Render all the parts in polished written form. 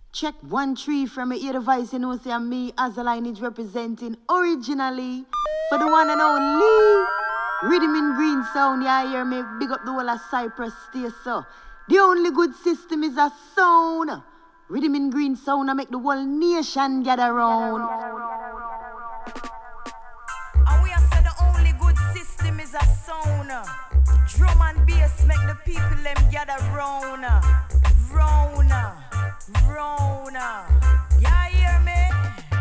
Check 1-3 from your ear device, you know, say I'm me, as a lineage representing originally for the one and only Rhythm in Green Sound. Yeah, hear me, big up the whole of Cyprus, stay so. The only good system is a sound. Rhythm in Green Sound, I make the whole nation gather round. And we have said the only good system is a sound. Drum and bass make the people them gather round. Round. Yeah, hear me?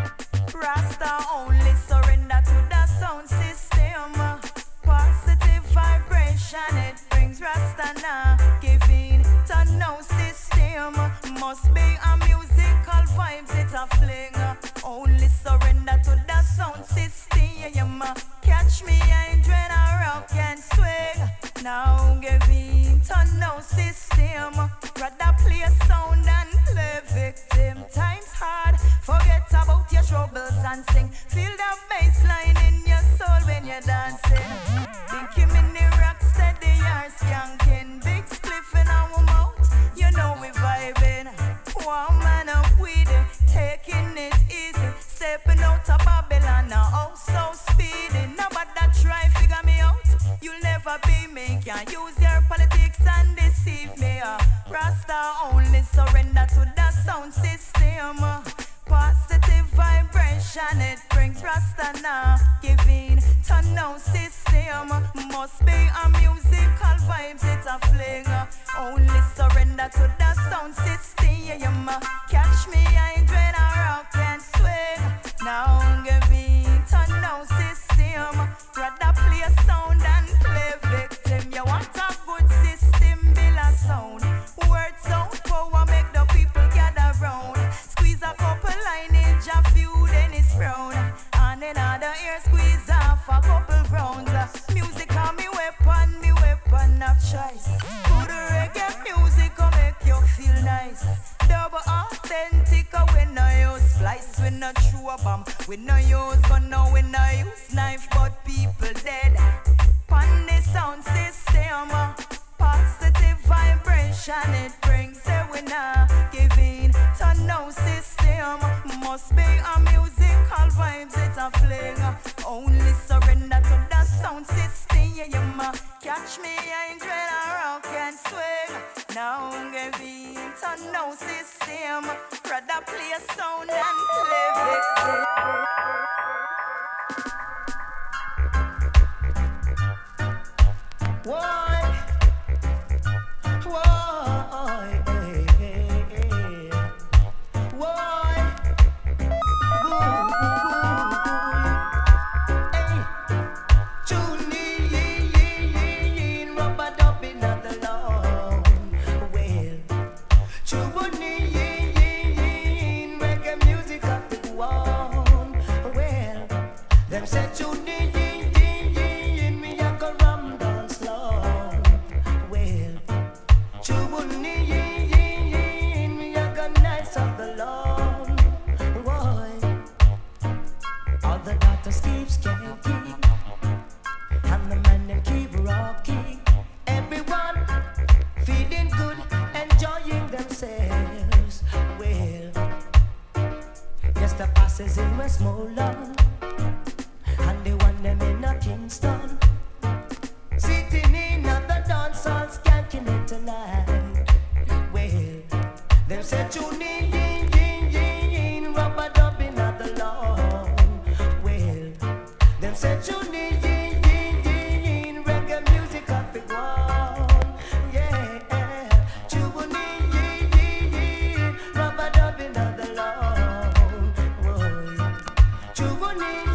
Rasta only surrender to the sound system. Positive vibration, it brings Rasta now. Giving to no system. Must be a musical vibes, it's a fling. Only surrender to the sound system. Catch me and when I rock and swing. Now giving to no system. Rather play sound and play victim. Times hard, forget about your troubles and sing. Feel the bass line in your soul when you're dancing. Big Kim in the rock steady, you're skanking. Big spliff in our mouth, you know we vibing. One man up with it, taking it easy. Stepping out of Babylon, now oh so speedy. Nobody try figure me out, you'll never be me. Can't use your politics and deceive me. Rasta only surrender to the sound system. Positive vibration, it brings Rasta now. Giving to no system. Must be a musical vibes, it's a fling. Only surrender to the sound system. Catch me and when I rock and swing. Now giving to no system. Rather play sound and play victim. You want a good system, build a sound. Word sound power make the people gather round. Squeeze a couple lineage, a few then it's round. And another ear squeeze off a couple rounds. Music on me weapon of choice. Good reggae music will make you feel nice. Double authentic when I use splice, when I chew a bomb. We no use gun, no we no use knife, but people dead. Pan the sound system, positive vibration it brings a winner. Giving to no system, must be a musical vibes, it's a fling. Only surrender to the sound system. Catch me and when I rock and swing. Now giving to no system. Rather play sound and play victim. Why? Them said you need me a go ram down slow. Well, you need me a go nice of the lawn. Why? All the daughters keep skanking, and the men them keep rocking. Everyone feeling good, enjoying themselves. Well, yes, the passes in Westmoreland. And the one them in a Kingston, sitting in at the dance hall, skanking it tonight. Well, them said you need rubber dubbing at the lawn. Well, them said you need reggae music at the one. Yeah, you need rubber dubbing at the lawn. Boy, you need.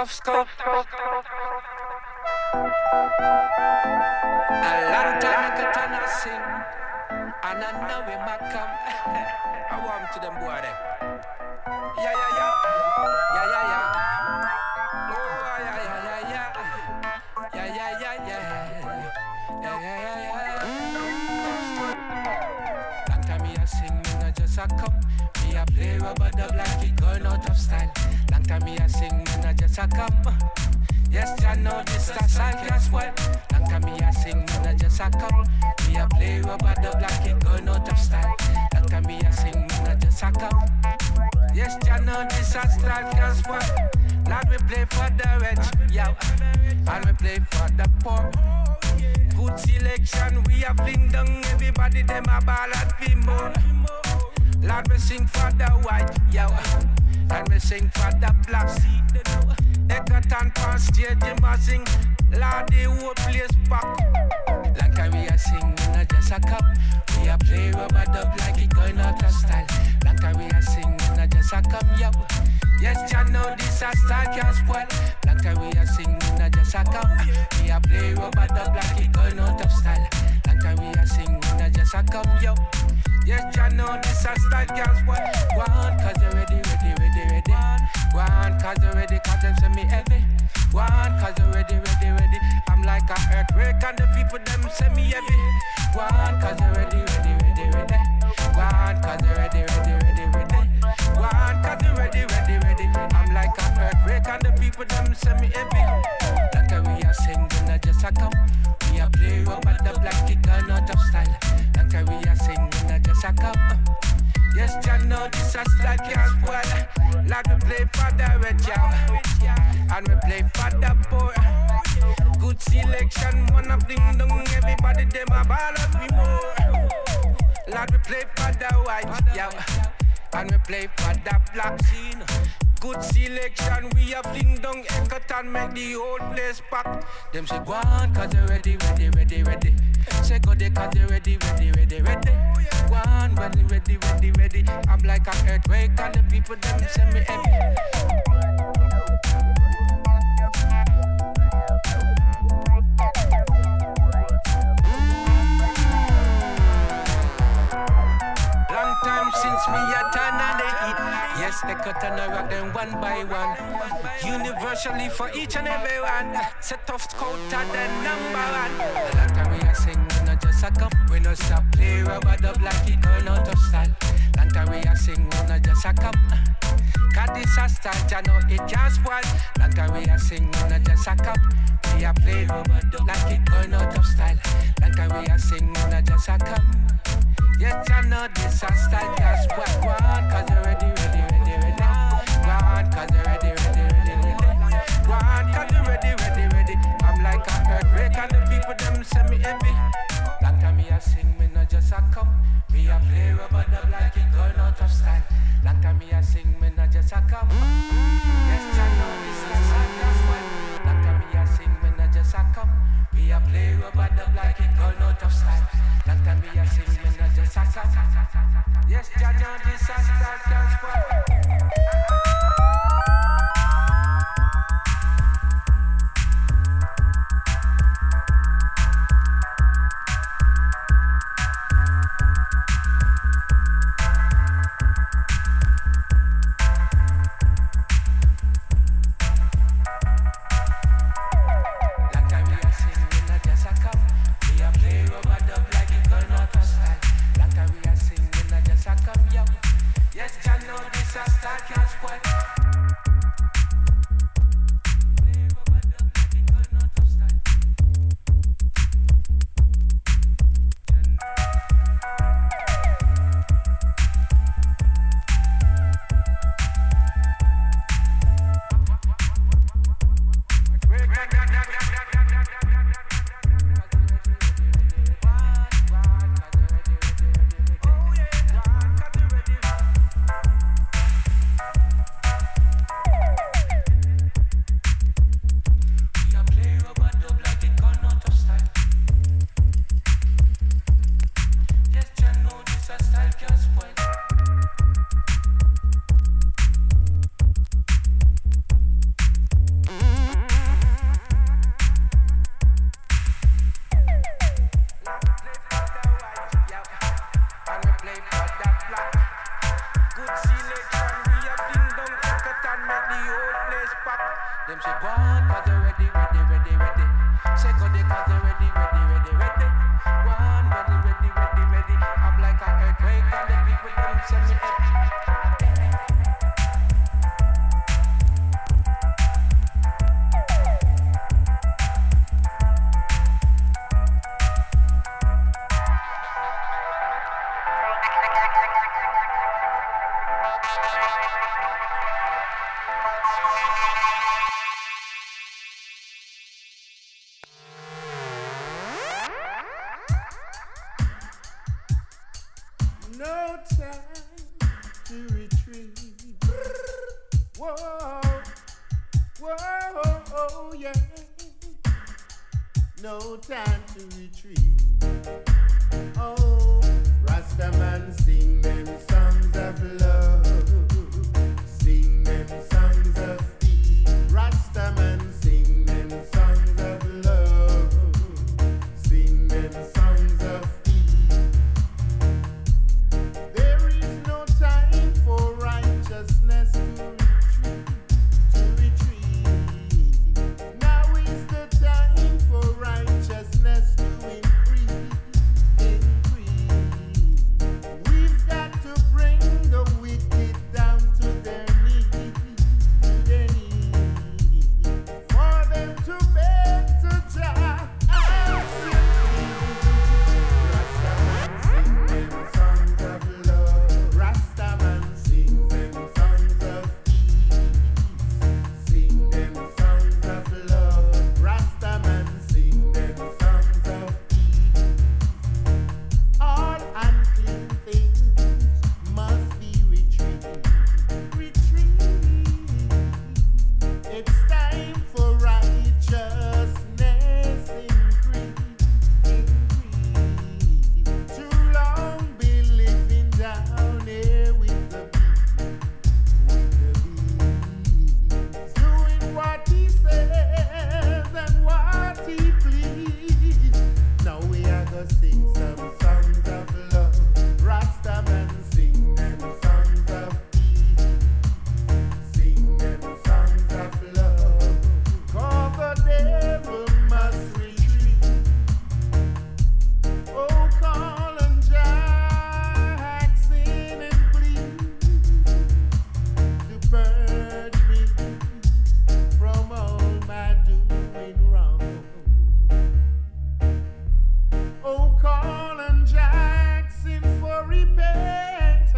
tough scope. A long time I got to sing, and I know we might come. I want to them boy there. Yeah, yeah, yeah. Yeah, yeah, yeah. Oh, yeah, yeah, yeah, yeah. Yeah, yeah, yeah, yeah. Yeah, yeah, yeah, yeah. Long time me a sing, me not just a come. Me a play rubber dub like it going out of style. Long time me a sing, me not just a come. Yes, I know this a side as well. Long time me a sing, me not just a come. Me a play rubber dub like it going out of style. Long time me a sing, me not just a come. Yes, I know this a style as well. Lord, we play for the rich, yeah, and we play for the poor. Good selection, we have fling down everybody, them a ball at more. Lord, we sing for the white, yeah, and we sing for the black. Egerton pan stage, them a sing, Lord, the whole place back. Long time we a sing, we not just a cup. We a play rubber dub like it going out of style. Long time we a sing, we not just a come, yeah. Yes, I know this a style can spoil. Long time we a sing, we not just a come. We a play rubber dub like it going out of style. Long time we a sing, we not just a come, yo. Yes, I know this a style can spoil. Go on, cause you ready, ready, ready, ready. Go on, cause you ready, cause them say me heavy. Go on, cause you ready, ready, ready. I'm like a earthquake and the people them say me heavy. Go on, cause you ready, ready, ready, ready. Go on, cause you ready, ready, ready, ready. Go on, cause you ready, ready, ready. I'm like a earthquake and the people them say me heavy. Like we are singing, not just a come. We are play rubber dub like it gone out of style. Like we are singing, not just a come. Yes, I know this a style can't spoil. Like we play for the rich, yeah, and we play for the poor. Good selection, man of ding dong. Everybody them a ball of me more. Lord, we play for the white, yeah, and we play for the black scene. Good selection, we have ding dong. Egerton make the whole place pack. Them say go on, cause you ready, ready, ready, ready. Say go there, cause you ready, ready, ready, ready. Go on, when you ready, ready, ready. I'm like an earthquake and the people them say me heavy. Long time since me a turn and they eat. Yes, they cut and I rock them one by one. Universally for each and every one. Set off coat and then number one. Long time we a sing, we not just a come. We no stop play rubber dub like it going out of style. Long time we a sing, we not just a come. Cause this a start, you know it can't spoil. Long time we a sing, we not just a come. We a play rubber dub like it going out of style. Long time we a sing, we not just a come. Yes, I know this a style can't spoil. Go on, cause you ready, ready, ready, ready. Go on, cause you ready, ready, ready, ready. Go on, cause you ready, ready, ready. I'm like a earthquake and the people them say me heavy. Long time me a sing, me not just a come. Me a play rubber dub like it going out of style. Long time me a sing, me not just a come. Yes, I know this a style can't spoil. Long time me a sing, me not just a come. Me a play rubber dub like it going out of style. Long time me a sing, me not just a come. Yes, I know this a style can't spoil. Yes, I know this a style can't spoil. black. Good selection, we have been down Eckert and make the whole place pop. Them say go on, cause they ready, ready, ready, ready. Say go they cause they ready, ready, ready, ready. Go on, ready, ready, ready, ready. I'm like an earthquake and the people them send me up. No time to retreat. Whoa, whoa, oh yeah. No time to retreat. Oh, Rastaman sing them songs of love. Sing them songs of peace. Rastaman sing them songs of love. Sing them songs of peace. There is no time for righteousness to retreat. Now is the time for righteousness to increase. We've got to bring the wicked down to their knees, for them to beg to Jah. Rastaman sing them songs of love. Rastaman sing them songs of peace. Sing them songs of love. Rastaman sing them songs of peace. All unclean things must be retreated. Retreat. It's time for righteousness increase. Too long been living down here with the beast. Doing what he says and what he please. Now we are gonna sing some songs of love. Rastaman sing them songs of peace. Sing them songs of love. Cause the devil must retreat. Oh, call and Jackson and please to purge me from all my doing wrong. Oh, call and Jackson for repentance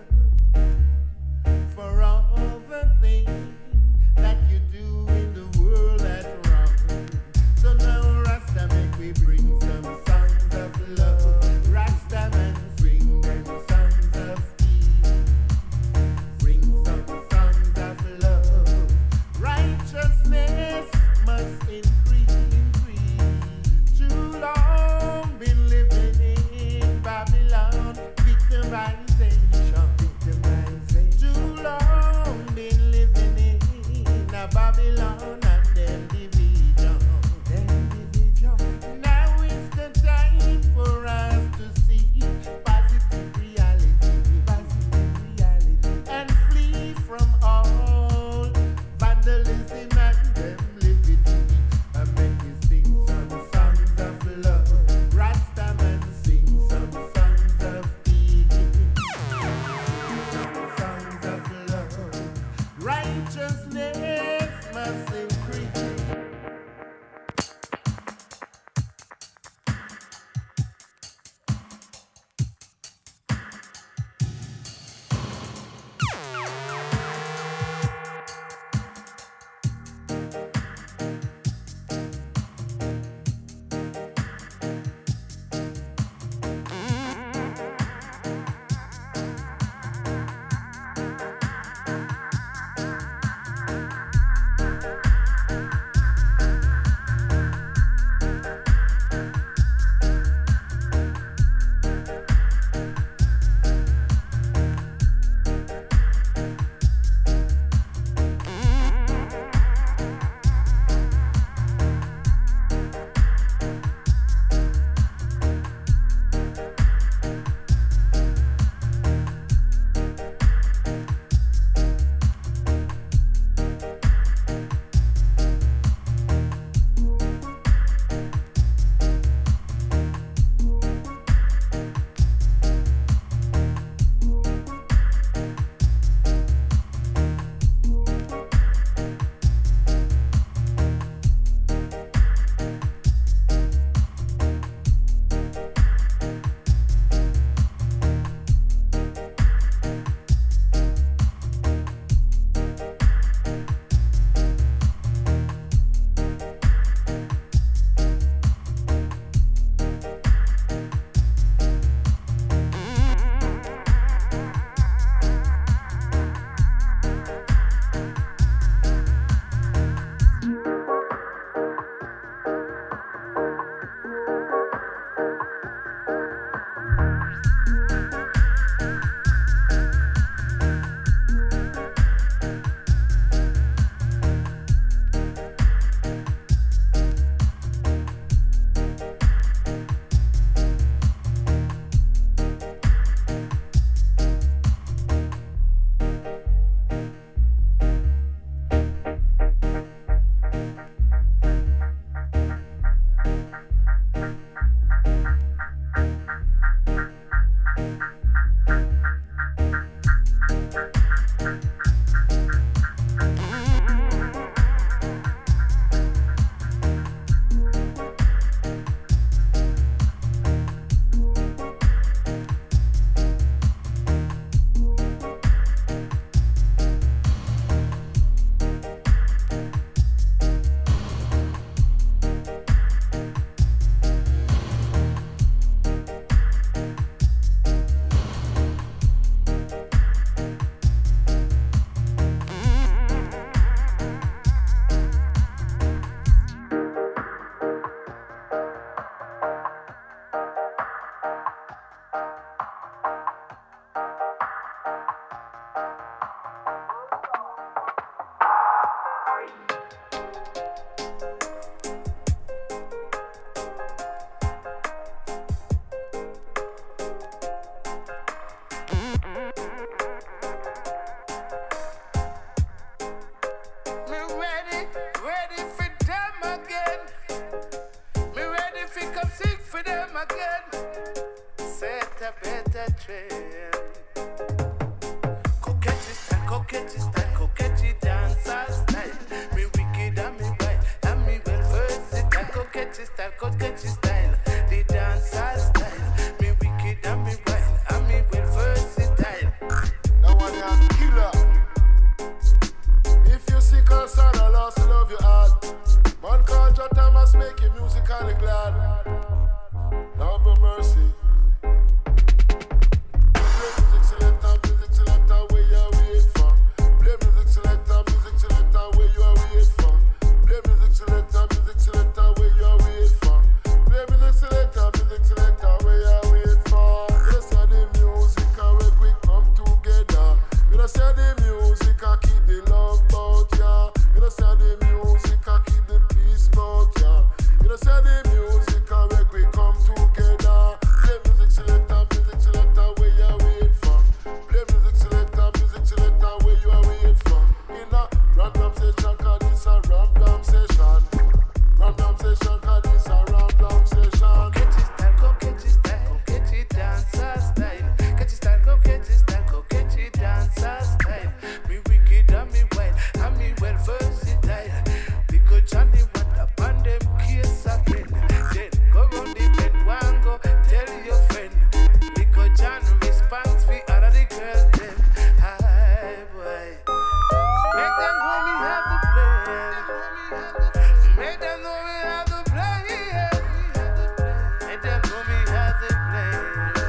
for all the things that you do in the world that's wrong. So now Rasta make we bring some songs of love. Rastaman bring them songs of peace. Bring some songs of love. Righteousness must increase. Too long been living in Babylon. Victimization. Too long been living in a Babylon and then division. Now is the time for us to see positive reality, and flee from all vandalism and them liberty. And make you sing some songs of love. Rastaman sing some songs of peace. Some songs of love. Righteousness must increase. again. Set a better trend. Coquetty dancer style. Me wicked and me wild, and me well versatile. Coquetty style, the dancer style. Me wicked and me wild, and me well versatile. That one is killer. If you sick or sad or lost, love your heart. Man called John Thomas, make you musically glad. Love and mercy. Music selector, where you wait for. Play music selector, where you wait for. Play music selector, where you wait for. Play music selector, where you wait for. You know say the music and we quick come together. You know say the music and keep the love bout ya. You know say the music and keep the peace bout ya. You know say the music and we quick come together. Play music selector, where you wait for. Play music selector, where you wait for. In a random session, 'cause this a random session. Random session, 'cause this a random session. Coquetty dancer style. Coquetty dancer style. Me wicked and me wild, and me well versatile. Because Johnny want upon them case again. Then go round the bed, one go tell your friend. Because John responds for all of the girls them. Hi boy, make them know me have the plan. Make them know me have the plan. Make them know me have the plan.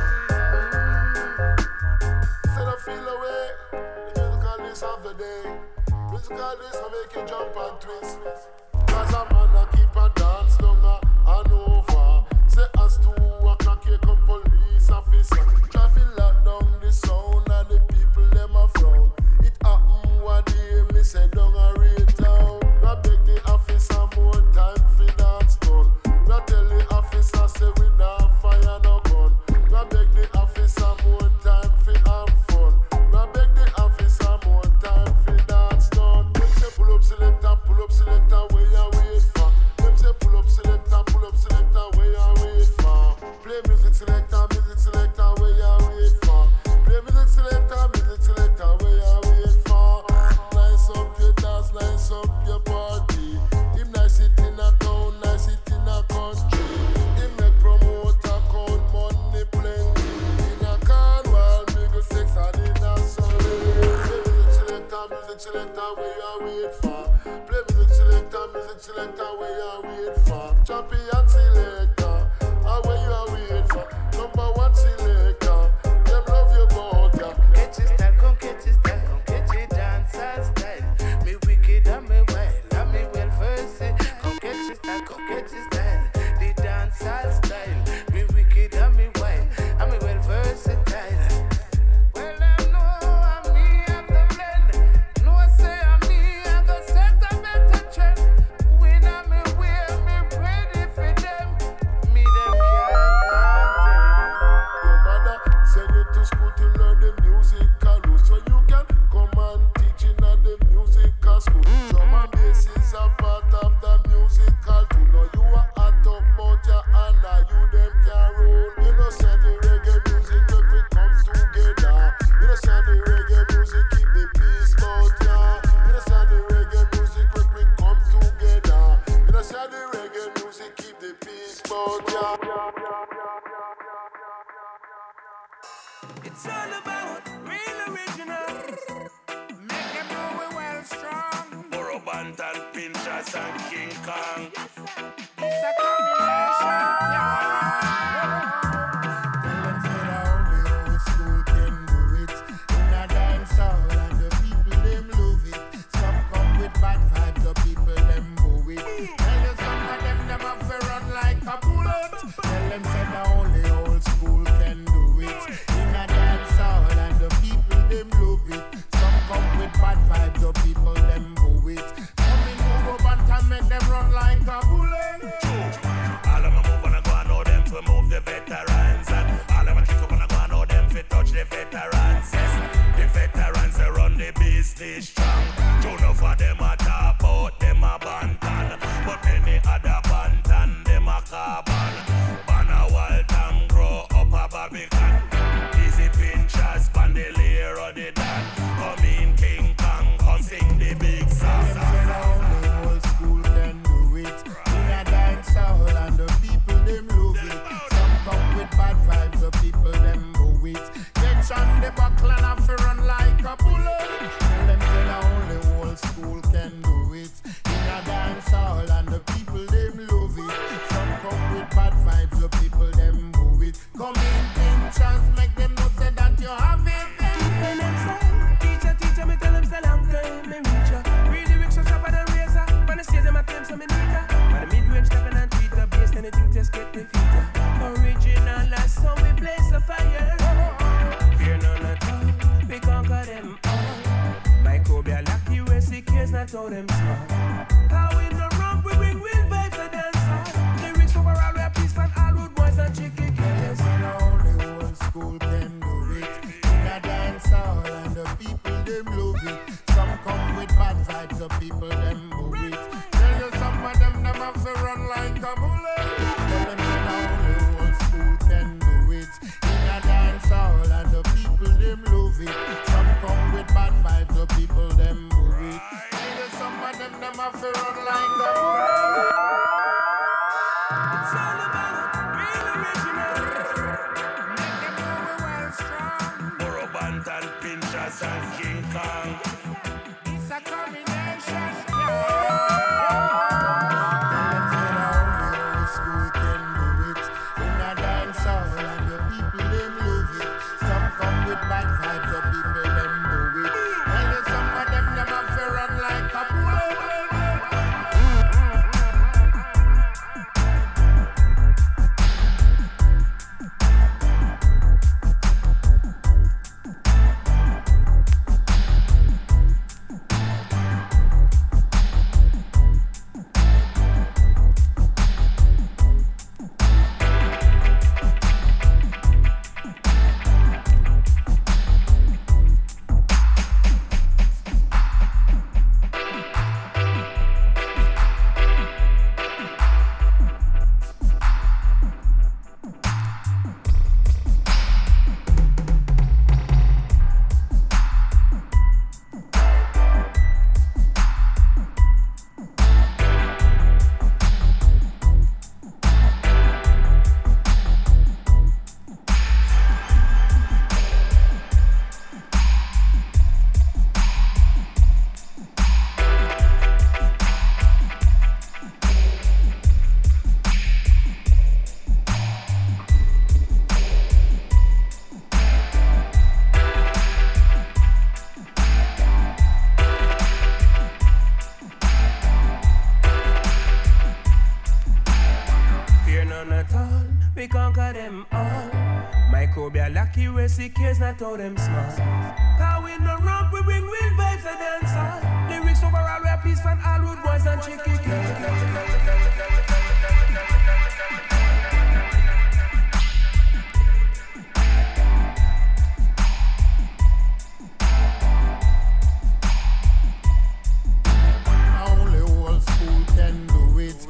Instead of feel away, the musical list of the day. Musical list will make you jump and twist. 'Cause a man a keep a dance longer and over. Say as 2:00 here come police officer. Traffic lock down the sound and the people them a frown. It happen one day, me say down a rate town. I beg the officer more time for dance done. I tell the officer say we not fire no gun. I beg the officer more time for have fun. I beg the officer more time for dance done. Them say pull up selector, where you wait for. Them say pull up selector, where you wait for. Play music selector, where you wait for. Play music selector, where you wait for. Nice up your dance, nice up your party. Him nice it in a town, nice it in a country. Him make promoter count money plenty. In a carnival, nigga sex and in a Sunday. Play music selector, where you wait for. Play music selector, where you wait for. Champion selector, where you wait for. Number one selector, them love you both, yeah. Coquetty dancer style. Me wicked and me wild, and me well versatile. Coquetty style, the dancer style. Me wicked and me wild, and me well versatile. Well, I know I'm me at the blend. No say I'm me, I go set a better trend. When I'm me wear me ready for them. Me them can't Your mother send you to school to learn the musical rules, so you can come and teach in at the musical school. Drum and bass is a part of the musical too. Now you are hot up about your hand, now you them can roll. You know say the reggae music make we come together. You know say the reggae music keep the peace out ya. You know say the reggae music make we come together. You know say the reggae music keep the peace out ya. It's all about real originals. Make them know we're well strong. Burro Bantan, Pinchas and King Kong. It's a combination, yeah. Tell them say the only old school can do it. In a dance hall and the people them love it. Some come with bad vibes, the people them move it. Tell you some of them have to run like a bullet. Tell them say the only old school can do it. In a dance hall and the people them love it. Some come with bad vibes, the people them move it. Come in over Bantam, make them run like a bullet. All of my move wanna go and know them to move the veterans. And all of my kick up wanna go and know them to touch the veterans. Yes, the veterans they run the business strong. Two enough of them a talk about them a Bantan. But many other Bantan, them a carbon. Ban a wild everybody done. Come in King Kong, come sing the big song. Only old school can do it. In a dance hall and the people them love it. Some come with bad vibes, the people them move it. Get on the buckle and have to run like a bullet. Tell them say only old school can do it. In a dance hall and the people them love it. Some come with bad vibes, the people them move it. Come in chance, make them know say that you have it. Teacher, me tell them say long time me reach ya. Read the lyrics so sharper than razor. When I see them I tell them some me need ya. When the mid-range stepping and tweeter based anything just get defeated. Original last song we blaze the fire. Fear none at all, we conquer them all. Microbial accuracy cares not how them small. How we no wrong, we bring real vibes to dance hall. Lyrics overall we are peace and all rude boys and chicken killers. Only old school can do it. In a dance hall and the people them love it. Some come with bad vibes, the people them move it. Tell you some of them have to run like a bullet. Tell them that only old school can do it. In a dance hall and the people them love it. Some come with bad vibes, the people them move it. Tell you some of them have to run like a bullet. It's all about real original. Make them move well strong. Morobant and Pinchas and King Kong. It's a combination. Tell them say only old school can do it. In a dance hall and the people them love it. Some come with bad vibes, the people them do it. Tell you some of them have to run like a bullet. We conquer them all. Microbial accuracy cares not how them small. Cause we no romp, we bring real vibes and dance all. Lyrics overall, we are peace from all rude boys and chicken. Only old school can do it.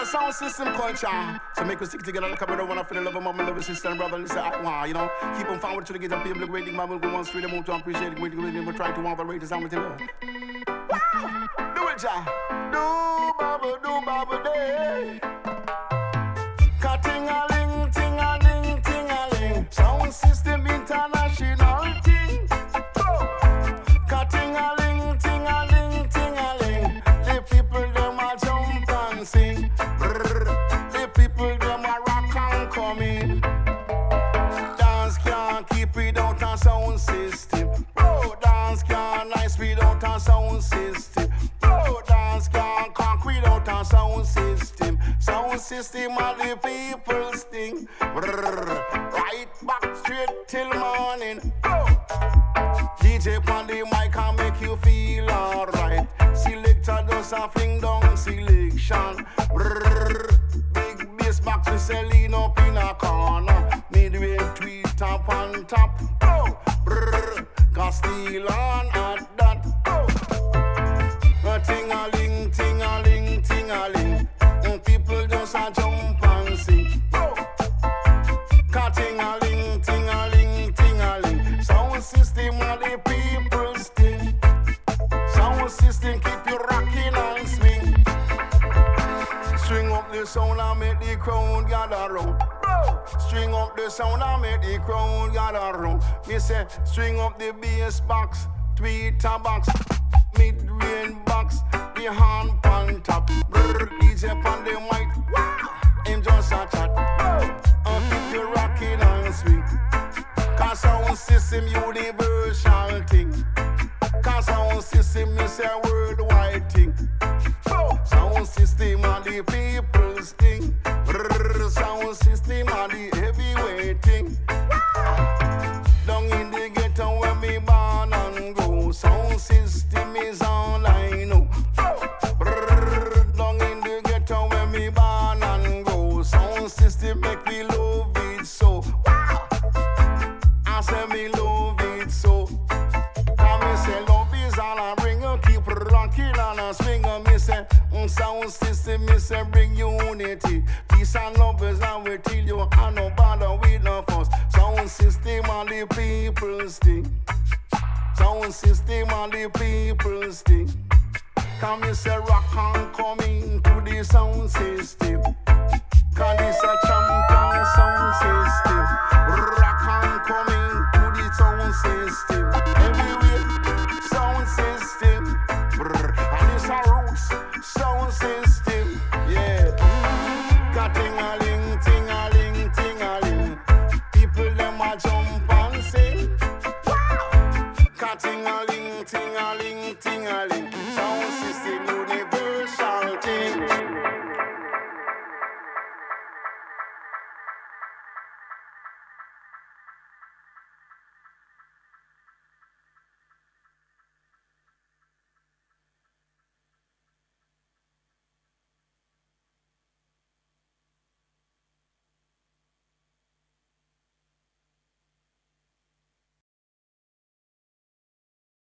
a sound system culture. So make us stick together like a brother, wanna feel the love of mama, love of sister and brother, and say, wow, you know, keep on forward to the get up people, waiting, man, we'll go on straight, to appreciate it, we'll try to overrate the sound with you. Wow! Do it, ja. Do baba day. Ka-ting-a-ling, ting-a-ling, ting-a-ling. Sound system international ting. Ka-ting-a-ling, ting-a-ling, ting-a-ling. The people them a jump and sing. Brrr. The people them a rock and come in. Dance can't keep without a sound system. Bro, dance can't nice without a sound system. Bro, dance can't conquer without a sound system. Sound system of the people's thing. Brrr. Right back straight till morning. Bro. DJ on the mic can make you feel alright. Selector does a fling down selection. Brrr. Big bass box we selling up in a corner. Midway tweet up on top. Oh, brrr. Got steel on at that. Oh, ting-a-ling, ting-a-ling, ting-a-ling. People just a jump and sing. Oh, ting-a-ling, ting-a-ling, ting-a-ling. Sound system of the people's thing. Sound system keep you rocking and swing. String up the sound and make the crowd gather round. String up the sound and make the crowd gather round. Me say, string up the bass box, tweeter box, mid-range box, the hand pan top. Brrr, DJ on the mic, him just a chat. Keep you rocking and swing. Cause sound system universal thing. Cause sound system is a worldwide thing. Sound system of the people's thing. Brrr, sound system of the heavyweight thing. Down in the ghetto where me born and grow. Sound system is all I know. Brrr, down in the ghetto where me born and grow. Sound system make me love it so. I say me love it so. Come me say love is all I bring. Keep rocking and a swing. Me say sound system, me say bring unity. Peace and love is how we tell you. I no bother with no fuss. Sound system and the people's thing. Sound system and the people's thing. Come me say rock and come into the sound system. Cause this a champion sound system. Rock and come into the sound system. Everywhere sound system. Brr. And it's a roots sound system. Yeah. Ka-ting-a-ling, ting-a-ling, ting-a-ling. People them a jump and sing. Wow. Ka-ting-a-ling, ting-a-ling.